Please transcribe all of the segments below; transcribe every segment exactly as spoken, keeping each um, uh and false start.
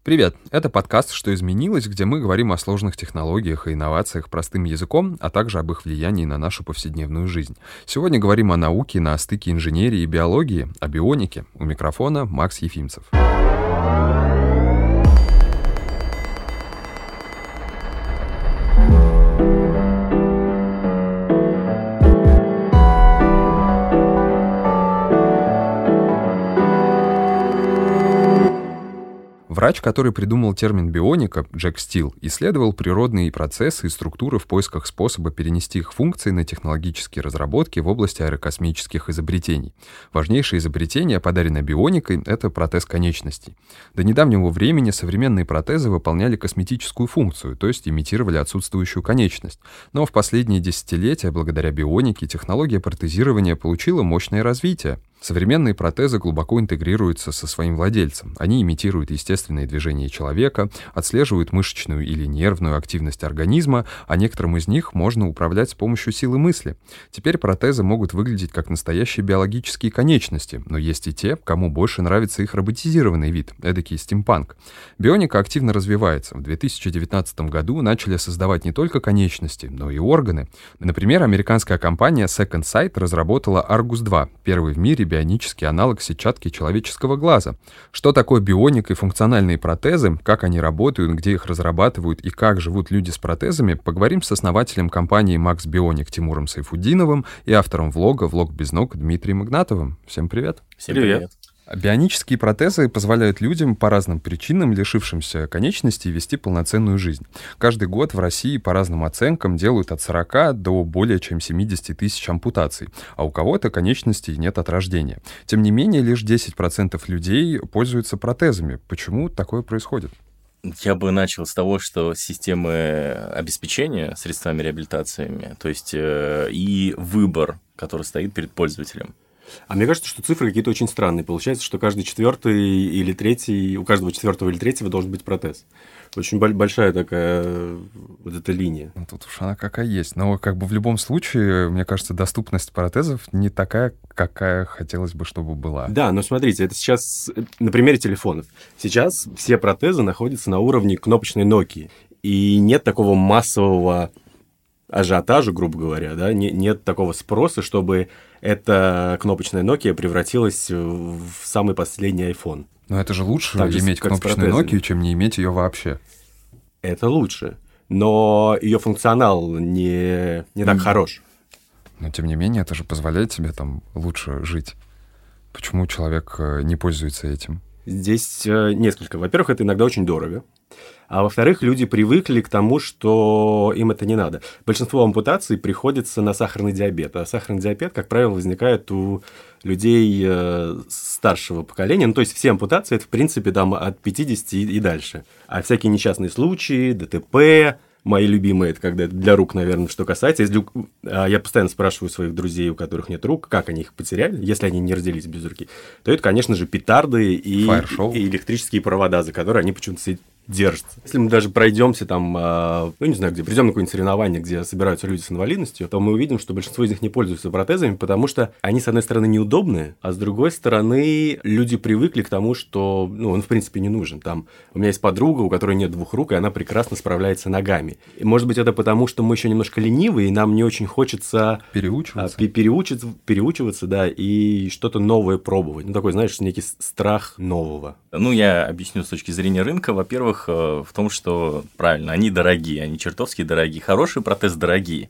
Привет! Это подкаст «Что изменилось?», где мы говорим о сложных технологиях и инновациях простым языком, а также об их влиянии на нашу повседневную жизнь. Сегодня говорим о науке на стыке инженерии и биологии, о бионике. У микрофона Макс Ефимцев. Врач, который придумал термин бионика, Джек Стил, исследовал природные процессы и структуры в поисках способа перенести их функции на технологические разработки в области аэрокосмических изобретений. Важнейшее изобретение, подаренное бионикой, — это протез конечностей. До недавнего времени современные протезы выполняли косметическую функцию, то есть имитировали отсутствующую конечность. Но в последние десятилетия, благодаря бионике, технология протезирования получила мощное развитие. Современные протезы глубоко интегрируются со своим владельцем. Они имитируют естественные движения человека, отслеживают мышечную или нервную активность организма, а некоторым из них можно управлять с помощью силы мысли. Теперь протезы могут выглядеть как настоящие биологические конечности, но есть и те, кому больше нравится их роботизированный вид, эдакий стимпанк. Бионика активно развивается. В две тысячи девятнадцатом году начали создавать не только конечности, но и органы. Например, американская компания Second Sight разработала Аргус два, первый в мире бионический аналог сетчатки человеческого глаза. Что такое бионика и функциональные протезы, как они работают, где их разрабатывают и как живут люди с протезами, поговорим с основателем компании Max Bionic Тимуром Сайфутдиновым и автором влога «Влог без ног» Дмитрием Игнатовым. Всем привет! Всем привет! привет. Бионические протезы позволяют людям по разным причинам, лишившимся конечностей, вести полноценную жизнь. Каждый год в России по разным оценкам делают от сорока до более чем семидесяти тысяч ампутаций, а у кого-то конечностей нет от рождения. Тем не менее, лишь десять процентов людей пользуются протезами. Почему такое происходит? Я бы начал с того, что системы обеспечения средствами реабилитации, то есть э, и выбор, который стоит перед пользователем. А мне кажется, что цифры какие-то очень странные. Получается, что каждый четвертый или третий, у каждого четвертого или третьего должен быть протез. Очень большая такая вот эта линия. Ну, тут уж она какая есть. Но как бы в любом случае, мне кажется, доступность протезов не такая, какая хотелось бы, чтобы была. Да, но смотрите, это сейчас на примере телефонов. Сейчас все протезы находятся на уровне кнопочной Nokia. И нет такого массового ажиотажа, грубо говоря, да, не, нет такого спроса, чтобы эта кнопочная Nokia превратилась в самый последний iPhone. Но это же лучше так иметь же, кнопочную Nokia, чем не иметь ее вообще. Это лучше, но ее функционал не, не так mm. хорош. Но, тем не менее, это же позволяет тебе там лучше жить. Почему человек не пользуется этим? Здесь несколько. Во-первых, это иногда очень дорого. А во-вторых, люди привыкли к тому, что им это не надо. Большинство ампутаций приходится на сахарный диабет. А сахарный диабет, как правило, возникает у людей старшего поколения. Ну, то есть все ампутации – это, в принципе, там, от пятидесяти и дальше. А всякие несчастные случаи, ДТП, мои любимые, это когда это для рук, наверное, что касается. Если, я постоянно спрашиваю своих друзей, у которых нет рук, как они их потеряли, если они не родились без руки, то это, конечно же, петарды и, и электрические провода, за которые они почему-то держится. Если мы даже пройдемся там, ну не знаю где, придем на какое-нибудь соревнование, где собираются люди с инвалидностью, то мы увидим, что большинство из них не пользуются протезами, потому что они, с одной стороны, неудобные, а с другой стороны, люди привыкли к тому, что, ну, он в принципе не нужен. Там у меня есть подруга, у которой нет двух рук, и она прекрасно справляется ногами. И, может быть, это потому, что мы еще немножко ленивые, и нам не очень хочется переучиваться, а, переучиться, переучиваться, да, и что-то новое пробовать. Ну, такой, знаешь, некий страх нового. Ну, я объясню с точки зрения рынка. Во-первых, в том, что, правильно, они дорогие, они чертовски дорогие, хорошие протезы дорогие.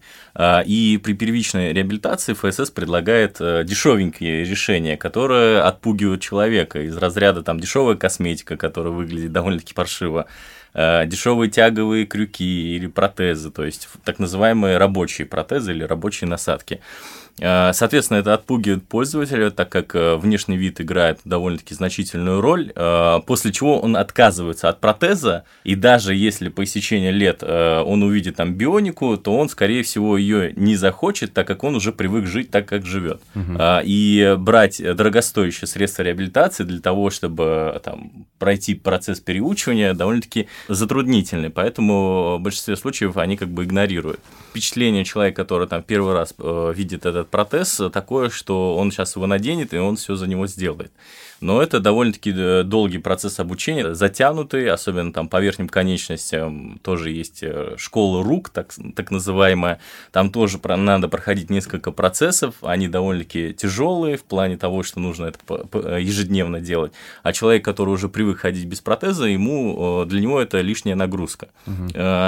И при первичной реабилитации эф эс эс предлагает дешевенькие решения, которые отпугивают человека из разряда там дешевая косметика, которая выглядит довольно-таки паршиво, дешевые тяговые крюки или протезы, то есть так называемые рабочие протезы или рабочие насадки. Соответственно, это отпугивает пользователя, так как внешний вид играет довольно-таки значительную роль, после чего он отказывается от протеза протеза, и даже если по истечении лет он увидит там бионику, то он, скорее всего, ее не захочет, так как он уже привык жить так, как живет. Угу. И брать дорогостоящие средства реабилитации для того, чтобы там, пройти процесс переучивания, довольно-таки затруднительный, поэтому в большинстве случаев они как бы игнорируют. Впечатление человека, который там первый раз видит этот протез, такое, что он сейчас его наденет, и он все за него сделает. Но это довольно-таки долгий процесс обучения, затянутый, особенно там по верхним конечностям тоже есть школа рук, так, так называемая. Там тоже надо проходить несколько процессов, они довольно-таки тяжелые в плане того, что нужно это ежедневно делать. А человек, который уже привык ходить без протеза, ему, для него это лишняя нагрузка. Угу.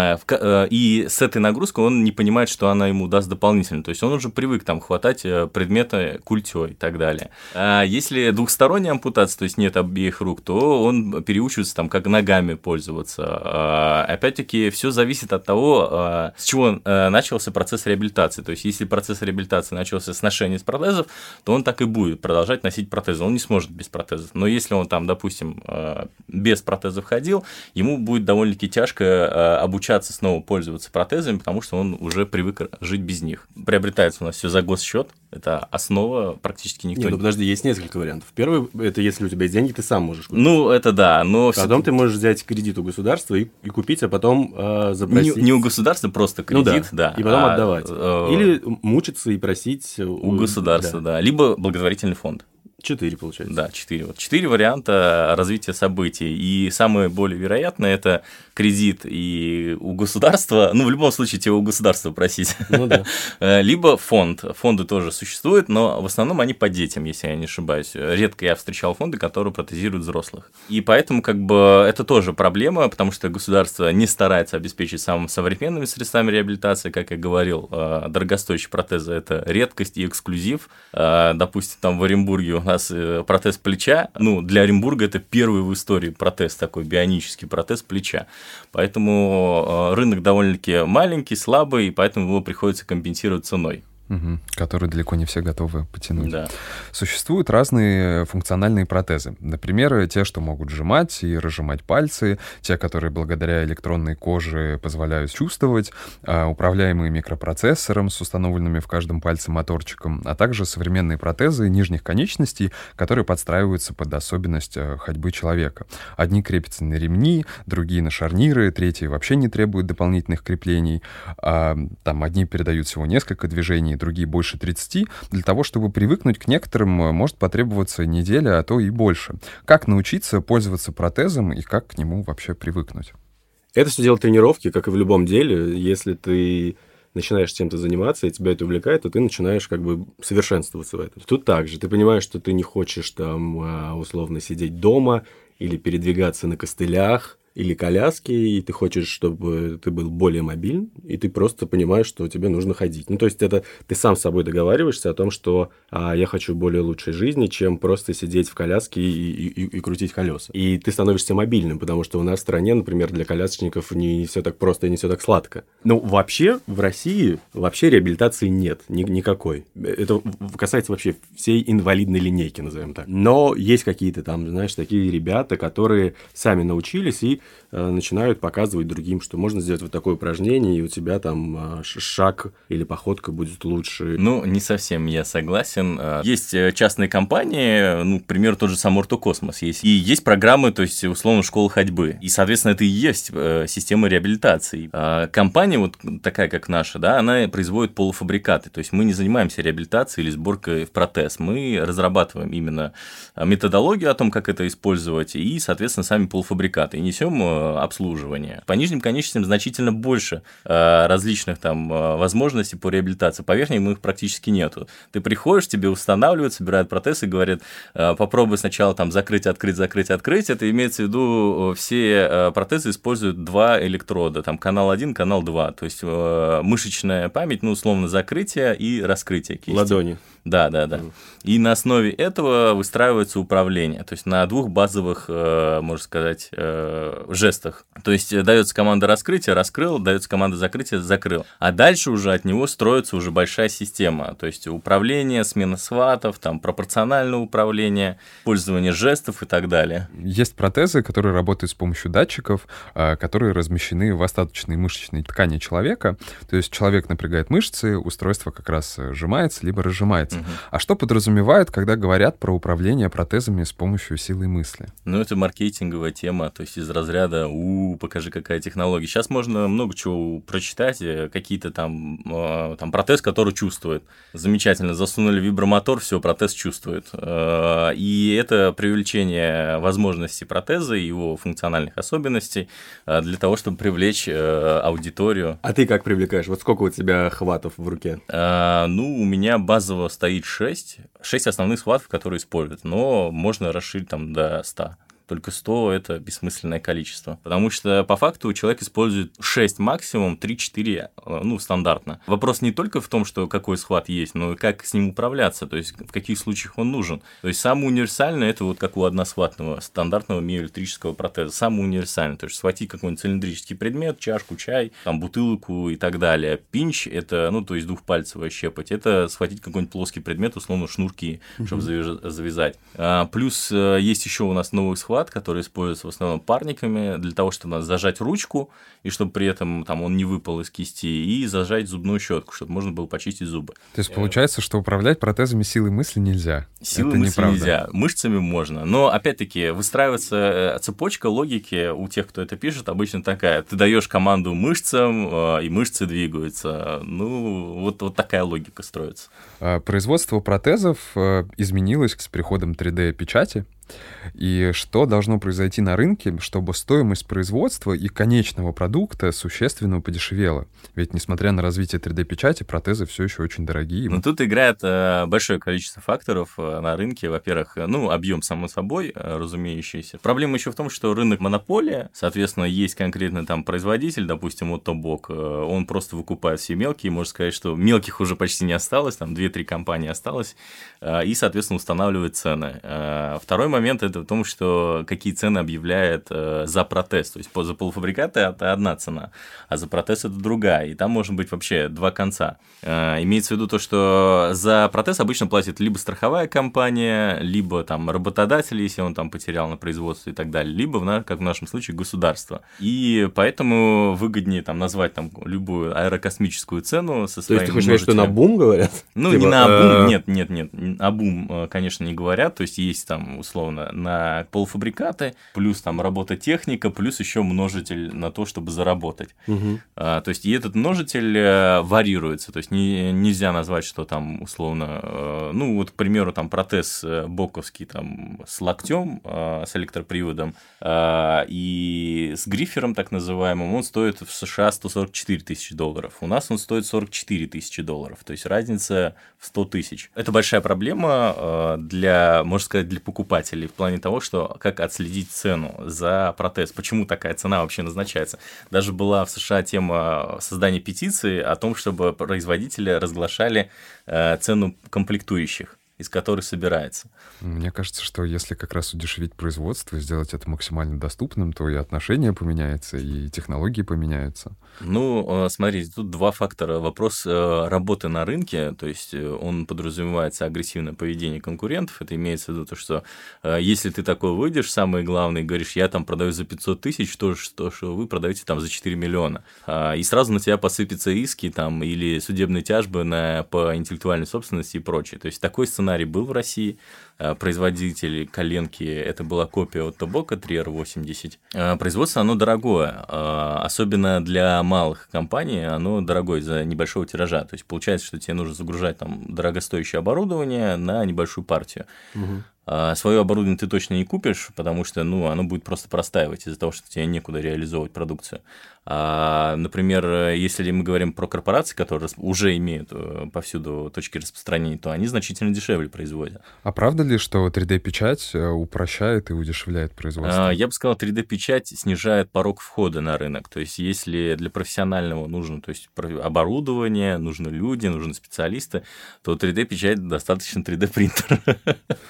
И с этой нагрузкой он не понимает, что она ему даст дополнительно. То есть он уже привык там хватать предметы культей и так далее. А если двухсторонняя ампутация, то есть нет обеих рук, то он переучивается там как ногами пользоваться. Опять-таки, все зависит от того, с чего начался процесс реабилитации. То есть, если процесс реабилитации начался с ношения протезов, то он так и будет продолжать носить протезы. Он не сможет без протезов. Но если он там, допустим, без протезов ходил, ему будет довольно-таки тяжко обучаться снова пользоваться протезами, потому что он уже привык жить без них. Приобретается у нас все за госсчет. Это основа, практически никто не... Не, ну подожди, есть несколько вариантов. Первый, это если у тебя есть деньги, ты сам можешь купить. Ну, это да, но... Потом ты можешь взять кредит у государства и, и купить, а потом э, запросить... Не, не у государства, просто кредит, ну, да, да. И потом а, отдавать. Э, Или мучиться и просить... У, у государства, да. да. Либо благотворительный фонд. Четыре, получается. Да, четыре. Вот четыре варианта развития событий. И самое более вероятное – это кредит и у государства, ну, в любом случае, тебе у государства просить. Ну, да. Либо фонд. Фонды тоже существуют, но в основном они по детям, если я не ошибаюсь. Редко я встречал фонды, которые протезируют взрослых. И поэтому, как бы, это тоже проблема, потому что государство не старается обеспечить самыми современными средствами реабилитации. Как я говорил, дорогостоящие протезы – это редкость и эксклюзив. Допустим, там в Оренбурге у нас протез плеча, ну, для Оренбурга это первый в истории протез, такой бионический протез плеча. Поэтому рынок довольно-таки маленький, слабый, и поэтому его приходится компенсировать ценой. Угу, которые далеко не все готовы потянуть. Да. Существуют разные функциональные протезы. Например, те, что могут сжимать и разжимать пальцы, те, которые благодаря электронной коже позволяют чувствовать, управляемые микропроцессором с установленными в каждом пальце моторчиком, а также современные протезы нижних конечностей, которые подстраиваются под особенность ходьбы человека. Одни крепятся на ремни, другие на шарниры, третьи вообще не требуют дополнительных креплений. А, там одни передают всего несколько движений, другие больше тридцати. Для того, чтобы привыкнуть к некоторым, может потребоваться неделя, а то и больше. Как научиться пользоваться протезом и как к нему вообще привыкнуть? Это все дело тренировки, как и в любом деле. Если ты начинаешь чем-то заниматься, и тебя это увлекает, то ты начинаешь как бы совершенствоваться в этом. Тут также ты понимаешь, что ты не хочешь там условно сидеть дома или передвигаться на костылях, или коляски, и ты хочешь, чтобы ты был более мобилен, и ты просто понимаешь, что тебе нужно ходить. Ну, то есть, это ты сам с собой договариваешься о том, что а, я хочу более лучшей жизни, чем просто сидеть в коляске и, и, и, и крутить колеса. И ты становишься мобильным, потому что у нас в стране, например, для колясочников не, не все так просто и не все так сладко. Ну, вообще, в России вообще реабилитации нет ни, никакой. Это касается вообще всей инвалидной линейки, назовем так. Но есть какие-то там, знаешь, такие ребята, которые сами научились и начинают показывать другим, что можно сделать вот такое упражнение, и у тебя там шаг или походка будет лучше. Ну, не совсем я согласен. Есть частные компании, ну, к примеру, тот же сам Ортокосмос есть. И есть программы, то есть, условно, школы ходьбы. И, соответственно, это и есть система реабилитации. Компания вот такая, как наша, да, она производит полуфабрикаты. То есть, мы не занимаемся реабилитацией или сборкой в протез. Мы разрабатываем именно методологию о том, как это использовать, и, соответственно, сами полуфабрикаты. И несем обслуживание. По нижним конечностям значительно больше э, различных там возможностей по реабилитации. По верхним их практически нету. Ты приходишь, тебе устанавливают, собирают протез и говорят, э, попробуй сначала там закрыть, открыть, закрыть, открыть. Это имеется в виду, все э, протезы используют два электрода, там канал один, канал два. То есть э, мышечная память, ну, условно, закрытие и раскрытие кисти. Ладони. Да, да, да. И на основе этого выстраивается управление. То есть на двух базовых, можно сказать, в жестах. То есть дается команда раскрытия, раскрыл, дается команда закрытия, закрыл. А дальше уже от него строится уже большая система. То есть управление, смена сватов, там, пропорциональное управление, пользование жестов и так далее. Есть протезы, которые работают с помощью датчиков, которые размещены в остаточной мышечной ткани человека. То есть человек напрягает мышцы, устройство как раз сжимается либо разжимается. Угу. А что подразумевают, когда говорят про управление протезами с помощью силы мысли? Ну, это маркетинговая тема, то есть из разряда «у, покажи, какая технология». Сейчас можно много чего прочитать, какие-то там, там протез, который чувствует. Замечательно, засунули вибромотор, все, протез чувствует. И это привлечение возможностей протеза, его функциональных особенностей для того, чтобы привлечь аудиторию. А ты как привлекаешь? Вот сколько у тебя хватов в руке? А, ну, у меня базово стоит шесть. шесть основных хватов, которые используют, но можно расширить там до ста. Только сто – это бессмысленное количество. Потому что, по факту, человек использует шесть максимум, три-четыре, ну, стандартно. Вопрос не только в том, что какой схват есть, но и как с ним управляться, то есть в каких случаях он нужен. То есть самый универсальный – это вот как у односхватного стандартного миоэлектрического протеза. Самый универсальный. То есть схватить какой-нибудь цилиндрический предмет, чашку, чай, там, бутылку и так далее. Пинч – это, ну, то есть двухпальцевая щепоть. Это схватить какой-нибудь плоский предмет, условно, шнурки, mm-hmm. чтобы завязать. А, плюс есть еще у нас новый схват, который используется в основном парниками для того, чтобы зажать ручку, и чтобы при этом там, он не выпал из кисти, и зажать зубную щетку, чтобы можно было почистить зубы. То есть получается, что управлять протезами силой мысли нельзя? Силой Это мысли неправда. Нельзя, мышцами можно. Но, опять-таки, выстраивается цепочка логики у тех, кто это пишет, обычно такая. Ты даешь команду мышцам, и мышцы двигаются. Ну, вот, вот такая логика строится. Производство протезов изменилось с приходом три дэ-печати. И что должно произойти на рынке, чтобы стоимость производства и конечного продукта существенно подешевела? Ведь, несмотря на развитие три дэ-печати, протезы все еще очень дорогие. Ну, тут играет э, большое количество факторов э, на рынке. Во-первых, э, ну, объем, само собой, э, разумеющийся. Проблема еще в том, что рынок монополия, соответственно, есть конкретно там производитель, допустим, вот Тобок, э, он просто выкупает все мелкие, можно сказать, что мелких уже почти не осталось, там две-три компании осталось, э, и, соответственно, устанавливает цены. Э, второй момент это в том, что какие цены объявляет э, за протез. То есть за полуфабрикаты это одна цена, а за протез это другая. И там может быть вообще два конца. Э, имеется в виду то, что за протез обычно платит либо страховая компания, либо там работодатель, если он там потерял на производстве и так далее, либо, в, как в нашем случае, государство. И поэтому выгоднее там назвать там любую аэрокосмическую цену со своим. То есть ты хочешь сказать, что на бум говорят? Ну, типа, не на бум, нет, нет, нет, о бум, конечно, не говорят. То есть есть там условно на полуфабрикаты, плюс там робототехника, плюс еще множитель на то, чтобы заработать. Угу. А, то есть и этот множитель а, варьируется, то есть не, нельзя назвать, что там условно, а, ну вот, к примеру, там протез боковский там с локтем, а, с электроприводом а, и с грифером так называемым, он стоит в США сто сорок четыре тысячи долларов, у нас он стоит сорок четыре тысячи долларов, то есть разница в сто тысяч. Это большая проблема а, для, можно сказать, для покупателей в плане того, что как отследить цену за протез, почему такая цена вообще назначается. Даже была в США тема создания петиции о том, чтобы производители разглашали э, цену комплектующих, из которых собирается. Мне кажется, что если как раз удешевить производство, сделать это максимально доступным, то и отношения поменяются, и технологии поменяются. Ну, смотрите, тут два фактора. Вопрос работы на рынке, то есть он подразумевается агрессивное поведение конкурентов. Это имеется в виду то, что если ты такой выйдешь, самое главное, говоришь, я там продаю за пятьсот тысяч, то, что, что вы продаете там за четыре миллиона. И сразу на тебя посыпятся иски там, или судебные тяжбы на, по интеллектуальной собственности и прочее. То есть такой сценарий был в России. Производитель коленки, это была копия от Тобока три эр восемьдесят. Производство, оно дорогое, особенно для малых компаний, оно дорогое из-за небольшого тиража. То есть получается, что тебе нужно загружать там дорогостоящее оборудование на небольшую партию. Угу. Свое оборудование ты точно не купишь, потому что ну, оно будет просто простаивать из-за того, что тебе некуда реализовывать продукцию. А, например, если мы говорим про корпорации, которые уже имеют повсюду точки распространения, то они значительно дешевле производят. А правда ли, что три дэ-печать упрощает и удешевляет производство? А, я бы сказал, три дэ-печать снижает порог входа на рынок. То есть, если для профессионального нужно то есть, оборудование, нужны люди, нужны специалисты, то три дэ-печать достаточно три дэ-принтер. На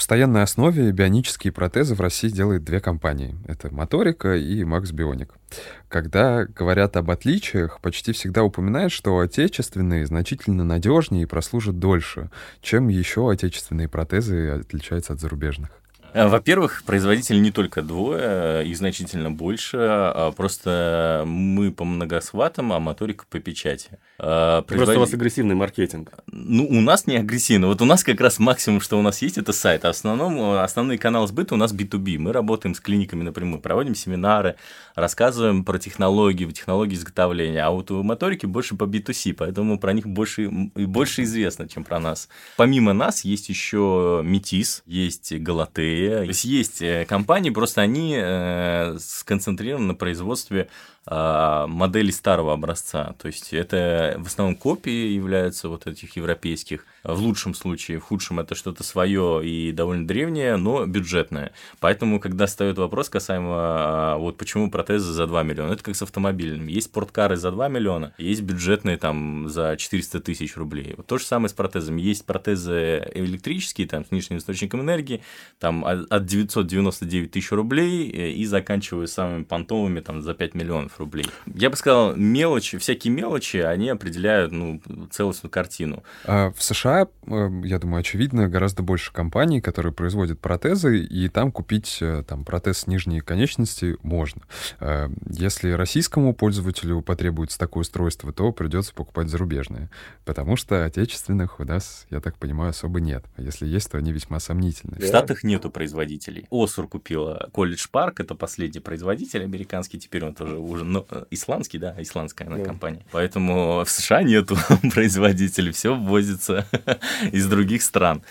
постоянной основе бионические протезы в России делают две компании. Это Моторика и Max Bionic. Когда говорят об отличиях, почти всегда упоминают, что отечественные значительно надежнее и прослужат дольше, чем еще отечественные протезы отличаются от зарубежных. Во-первых, производителей не только двое, их значительно больше, а просто мы по многосхватам, а Моторика по печати. Производитель... Просто у вас агрессивный маркетинг. Ну, у нас не агрессивный. Вот у нас как раз максимум, что у нас есть, это сайт. А в основном, основной канал сбыта у нас би ту би. Мы работаем с клиниками напрямую, проводим семинары, рассказываем про технологии, технологии изготовления. А вот у Моторики больше по би ту си, поэтому про них больше, больше известно, чем про нас. Помимо нас есть еще Метис, есть Галатея. То есть есть компании, просто они э, сконцентрированы на производстве э, моделей старого образца. То есть это в основном копии являются вот этих европейских. В лучшем случае, в худшем это что-то свое и довольно древнее, но бюджетное. Поэтому, когда встает вопрос касаемо, вот почему протезы за два миллиона, это как с автомобилями. Есть спорткары за два миллиона, есть бюджетные там за четыреста тысяч рублей. Вот то же самое с протезами. Есть протезы электрические, там, с внешним источником энергии, там от девятьсот девяносто девять тысяч рублей и заканчивая самыми понтовыми там, за пять миллионов рублей. Я бы сказал, мелочи, всякие мелочи, они определяют ну, целостную картину. А в США, я думаю, очевидно, гораздо больше компаний, которые производят протезы, и там купить там, протез нижней конечности можно. Если российскому пользователю потребуется такое устройство, то придется покупать зарубежное, потому что отечественных у нас, я так понимаю, особо нет. А если есть, то они весьма сомнительны. В Штатах нету производителей. Осур купила Колледж Парк, это последний производитель американский, теперь он тоже уже ну, исландский, да, исландская она, yeah. компания. Поэтому в США нету производителей, все ввозится из других стран.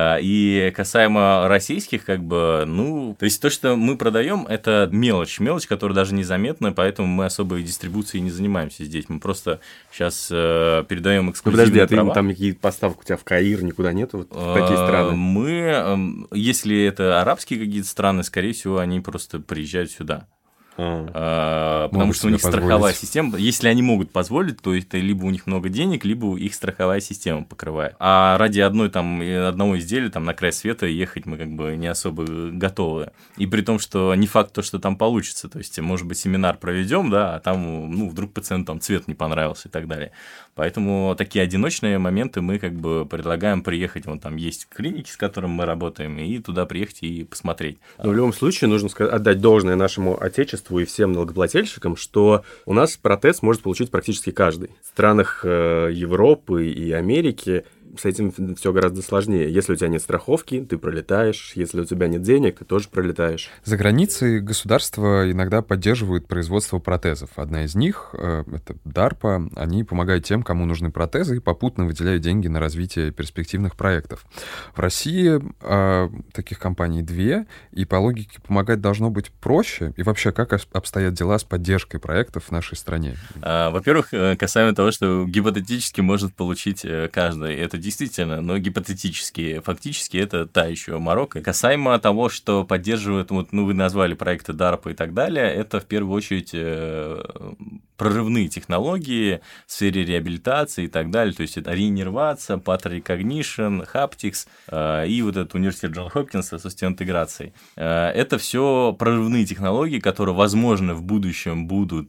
И касаемо российских, как бы, ну, то есть то, что мы продаем, это мелочь, мелочь, которая даже незаметна, поэтому мы особой дистрибуцией не занимаемся здесь. Мы просто сейчас передаем эксклюзивные Подожди, а права. ты, там какие-то поставки у тебя в Каир никуда нету? Вот в такие страны? Мы, если это арабские какие-то страны, скорее всего, они просто приезжают сюда. А, потому что у них позволить. страховая система, если они могут позволить, то это либо у них много денег, либо их страховая система покрывает. А ради одной, там, одного изделия там, на край света ехать мы как бы не особо готовы. И при том, что не факт то, что там получится. То есть, может быть, семинар проведем, да, а там ну, вдруг пациенту там, цвет не понравился и так далее. Поэтому такие одиночные моменты мы как бы предлагаем приехать. Вон там есть клиники, с которыми мы работаем, и туда приехать и посмотреть. Но в любом случае нужно отдать должное нашему отечеству и всем налогоплательщикам, что у нас протез может получить практически каждый. В странах Европы и Америки с этим все гораздо сложнее. Если у тебя нет страховки, ты пролетаешь. Если у тебя нет денег, ты тоже пролетаешь. За границей государства иногда поддерживают производство протезов. Одна из них, это дарпа, они помогают тем, кому нужны протезы, и попутно выделяют деньги на развитие перспективных проектов. В России э, таких компаний две, и по логике помогать должно быть проще. И вообще, как обстоят дела с поддержкой проектов в нашей стране? Во-первых, касаемо того, что гипотетически может получить каждый. Это действительно, но гипотетически, фактически это та еще морока. Касаемо того, что поддерживают, вот, ну, вы назвали проекты дарпа и так далее, это в первую очередь э, прорывные технологии в сфере реабилитации и так далее, то есть это реиннервация, pattern recognition, haptics э, и вот этот университет Джон Хопкинса с интеграцией. Э, это все прорывные технологии, которые, возможно, в будущем будут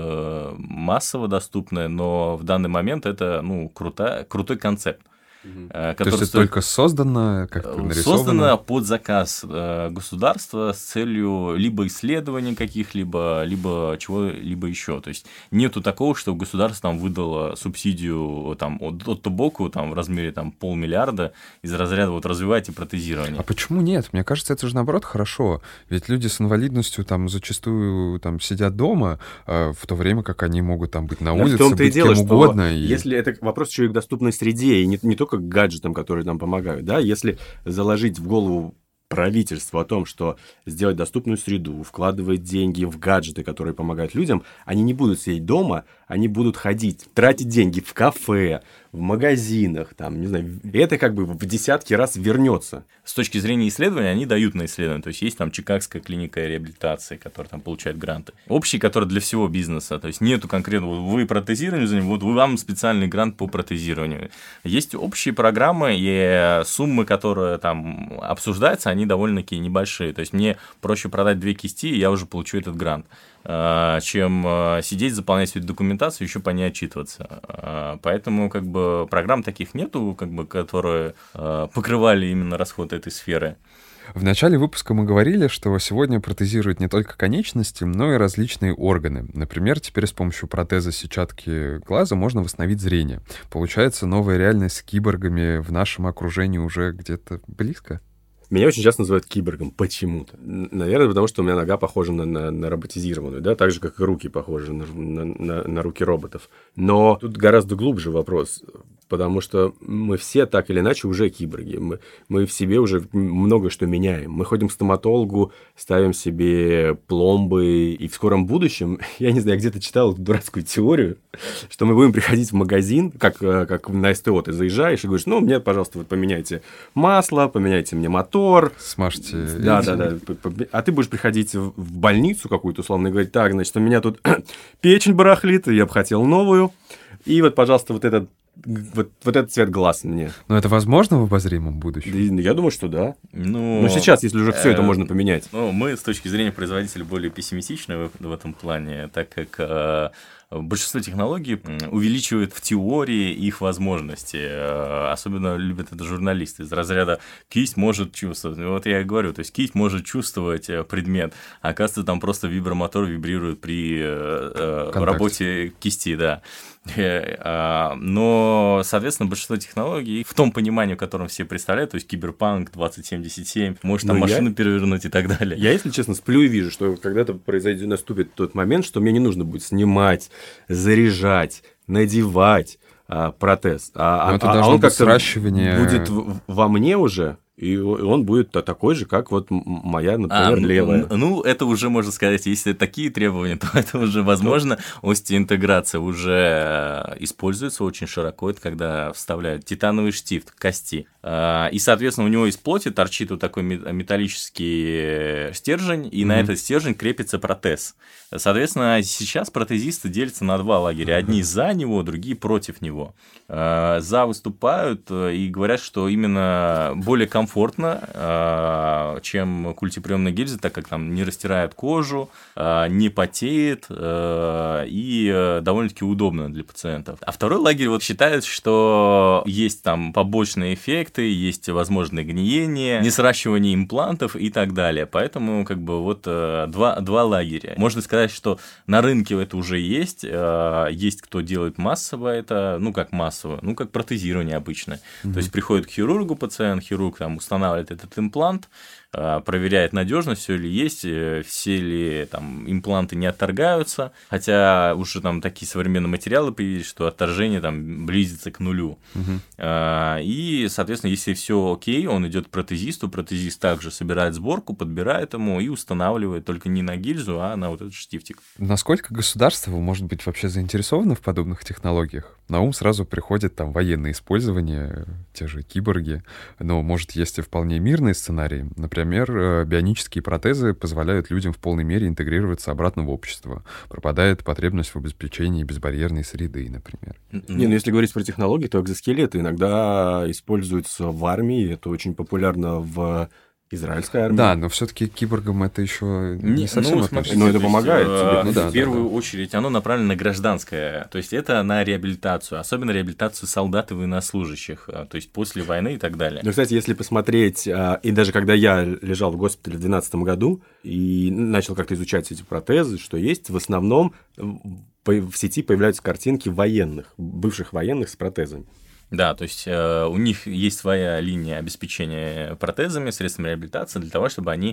э, массово доступны, но в данный момент это, ну, круто, крутой концепт. Uh-huh. То есть это стоит... только создано, как-то нарисовано? Создано под заказ государства с целью либо исследований каких-либо, либо чего-либо еще. То есть нету такого, что государство там выдало субсидию там, от, от Тобоку там, в размере там, полмиллиарда из разряда вот, развивайте протезирование. А почему нет? Мне кажется, это же наоборот хорошо. Ведь люди с инвалидностью там зачастую там, сидят дома, в то время как они могут там быть на улице, да, быть дело, кем угодно. И... Если это вопрос еще и к доступной среде, и не, не только к гаджетам, которые нам помогают, да, если заложить в голову правительству о том, что сделать доступную среду, вкладывать деньги в гаджеты, которые помогают людям, они не будут сидеть дома, они будут ходить, тратить деньги в кафе, в магазинах, там, не знаю, это как бы в десятки раз вернется. С точки зрения исследования, они дают на исследование. То есть, есть там Чикагская клиника реабилитации, которая там получает гранты. Общие, которые для всего бизнеса. То есть, нету конкретно, вот вы протезированием, вот вам специальный грант по протезированию. Есть общие программы, и суммы, которые там обсуждаются, они довольно-таки небольшие. То есть, мне проще продать две кисти, и я уже получу этот грант, чем сидеть, заполнять всю эту документацию, еще по ней отчитываться. Поэтому как бы программ таких нету, как бы, которые покрывали именно расход этой сферы. В начале выпуска мы говорили, что сегодня протезируют не только конечности, но и различные органы. Например, теперь с помощью протеза сетчатки глаза можно восстановить зрение. Получается, новая реальность с киборгами в нашем окружении уже где-то близко? Меня очень часто называют киборгом почему-то. Наверное, потому что у меня нога похожа на, на, на роботизированную, да, так же, как и руки похожи на, на, на руки роботов. Но тут гораздо глубже вопрос, потому что мы все так или иначе уже киборги. Мы, мы в себе уже много что меняем. Мы ходим к стоматологу, ставим себе пломбы, и в скором будущем, я не знаю, я где-то читал эту дурацкую теорию, что мы будем приходить в магазин, как, как на СТО ты заезжаешь и говоришь, ну, мне, пожалуйста, вот поменяйте масло, поменяйте мне мотор, смажьте. Да, да, да. А ты будешь приходить в больницу какую-то, условно, и говорить, так, значит, у меня тут печень барахлит, и я бы хотел новую. И вот, пожалуйста, вот этот, вот, вот этот цвет глаз мне. Но это возможно в обозримом будущем? Я думаю, что да. Ну, Но сейчас, если уже все это можно поменять. Ну, мы с точки зрения производителя более пессимистичны в, в этом плане, так как э, большинство технологий увеличивает в теории их возможности. Особенно любят это журналисты из разряда «кисть может чувствовать». Вот я и говорю, то есть кисть может чувствовать предмет, а оказывается, там просто вибромотор вибрирует при э, работе кисти, да. Но, соответственно, большинство технологий в том понимании, в котором все представляют, то есть киберпанк двадцать семьдесят семь, может там Но машину я... перевернуть и так далее. Я, если честно, сплю и вижу, что когда-то произойдет, наступит тот момент, что мне не нужно будет снимать, заряжать, надевать а, протез. А, это а, должно а он быть сращивание... будет в, во мне уже... И он будет такой же, как вот моя, например, а, левая. Ну, это уже, можно сказать, если такие требования, то это уже возможно. Остеоинтеграция уже используется очень широко. Это когда вставляют титановый штифт кости. И, соответственно, у него из плоти торчит вот такой металлический стержень, и mm-hmm. на этот стержень крепится протез. Соответственно, сейчас протезисты делятся на два лагеря. Одни за него, другие против него. За выступают и говорят, что именно более комфортно, чем культиприемные гильзы, так как там не растирает кожу, не потеет и довольно-таки удобно для пациентов. А второй лагерь вот считает, что есть там побочные эффекты, есть возможное гниение, несращивание имплантов и так далее. Поэтому как бы вот два, два лагеря. Можно сказать, что на рынке это уже есть, есть кто делает массово это, ну как массово, ну как протезирование обычно. Mm-hmm. То есть приходит к хирургу пациент, хирург там устанавливает этот имплант, проверяет надежность, все ли есть, все ли там импланты не отторгаются, хотя уже там такие современные материалы появились, что отторжение там близится к нулю. Угу. И, соответственно, если все окей, он идет к протезисту, протезист также собирает сборку, подбирает ему и устанавливает только не на гильзу, а на вот этот штифтик. Насколько государство может быть вообще заинтересовано в подобных технологиях? На ум сразу приходит там военное использование, те же киборги, но, может, есть и вполне мирные сценарии. Например, бионические протезы позволяют людям в полной мере интегрироваться обратно в общество. Пропадает потребность в обеспечении безбарьерной среды, например. Не, ну если говорить про технологии, то экзоскелеты иногда используются в армии. Это очень популярно в израильской армии. Да, но все-таки киборгам это еще не, не совсем ну, относится. Но это помогает есть, тебе. Ну, да, в первую да, да. очередь оно направлено на гражданское, то есть это на реабилитацию, особенно реабилитацию солдат и военнослужащих, то есть после войны и так далее. Ну, кстати, если посмотреть, и даже когда я лежал в госпитале в две тысячи двенадцатом году и начал как-то изучать эти протезы, что есть, в основном в сети появляются картинки военных, бывших военных с протезами. Да, то есть э, у них есть своя линия обеспечения протезами, средствами реабилитации для того, чтобы они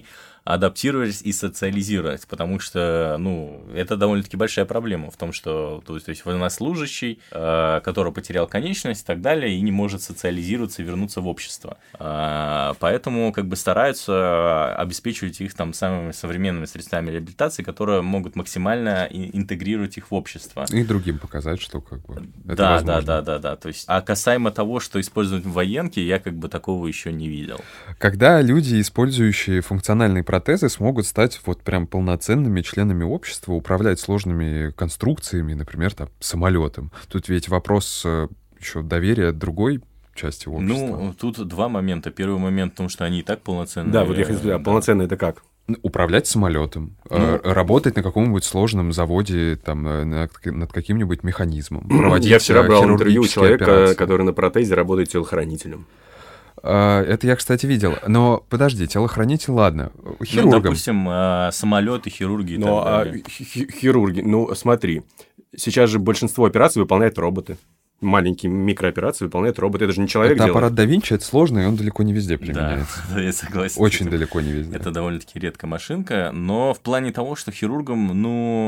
адаптировать и социализировать, потому что, ну, это довольно-таки большая проблема в том, что, то есть, то есть военнослужащий, э, который потерял конечность и так далее, и не может социализироваться и вернуться в общество. Э, поэтому, как бы, стараются обеспечивать их там самыми современными средствами реабилитации, которые могут максимально интегрировать их в общество. И другим показать, что, как бы, это да, возможно. Да, да, да, да. То есть, а касаемо того, что использовать в военке, я, как бы, такого еще не видел. Когда люди, использующие функциональные протезы, смогут стать вот прям полноценными членами общества, управлять сложными конструкциями, например, там, самолетом. Тут ведь вопрос еще доверия другой части общества. Ну, тут два момента. Первый момент в том, что они и так полноценные. Да, вот я хотел сказать, а полноценные это как? Управлять самолетом, ну, работать на каком-нибудь сложном заводе, там, над, над каким-нибудь механизмом. Проводить я вчера брал интервью у человека, операции. который на протезе работает телохранителем. Это я, кстати, видел. Но подожди, телохранитель, ладно, хирургом. Ну, допустим, самолеты, хирурги и но, так далее. А, хирурги, ну, смотри, сейчас же большинство операций выполняют роботы. Маленькие микрооперации выполняет робот. Это же не человек это делает. Аппарат да Винчи, это сложно, и он далеко не везде применяется. Да, я согласен. Очень это, далеко не везде. Это довольно-таки редкая машинка, но в плане того, что хирургам,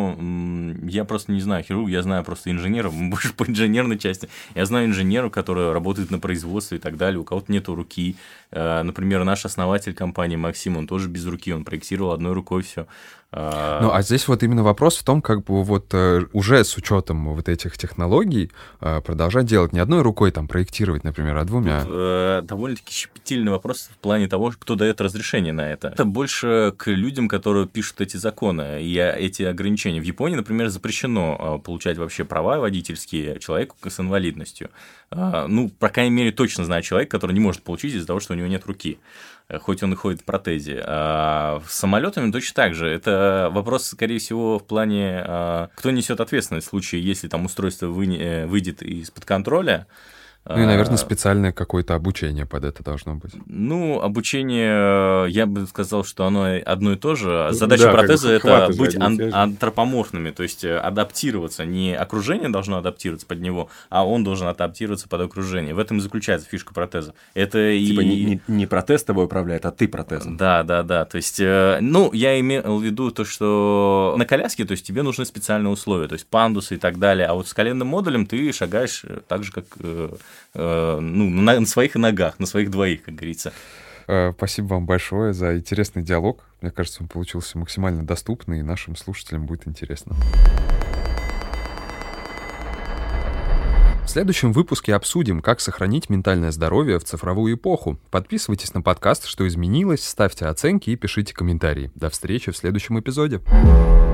ну, я просто не знаю хирург, я знаю просто инженеров, больше по инженерной части. Я знаю инженеров, которые работают на производстве и так далее, у кого-то нету руки. Например, наш основатель компании Максим, он тоже без руки, он проектировал одной рукой все. Ну, а здесь вот именно вопрос в том, как бы вот уже с учетом вот этих технологий продолжать делать не одной рукой, там, проектировать, например, а двумя. Тут, э, довольно-таки щепетильный вопрос в плане того, кто дает разрешение на это. Это больше к людям, которые пишут эти законы и эти ограничения. В Японии, например, запрещено получать вообще права водительские человеку с инвалидностью. Ну, по крайней мере, точно знаю человека, который не может получить из-за того, что у него нет руки. Хоть он и ходит в протезе. А с самолетами точно так же. Это вопрос, скорее всего, в плане, кто несет ответственность в случае, если там устройство вы... выйдет из-под контроля. Ну и, наверное, специальное какое-то обучение под это должно быть. Ну, обучение, я бы сказал, что оно одно и то же. Задача да, протеза – это быть ан- антропоморфными, то есть адаптироваться. Не окружение должно адаптироваться под него, а он должен адаптироваться под окружение. В этом и заключается фишка протеза. Это типа и... не, не, не протез тобой управляет, а ты протезом. Да, да, да. То есть, ну, я имел в виду то, что на коляске, то есть, тебе нужны специальные условия, то есть, пандусы и так далее. А вот с коленным модулем ты шагаешь так же, как... ну, на, на своих ногах, на своих двоих, как говорится. Спасибо вам большое за интересный диалог. Мне кажется, он получился максимально доступный, и нашим слушателям будет интересно. В следующем выпуске обсудим, как сохранить ментальное здоровье в цифровую эпоху. Подписывайтесь на подкаст «Что изменилось», ставьте оценки и пишите комментарии. До встречи в следующем эпизоде.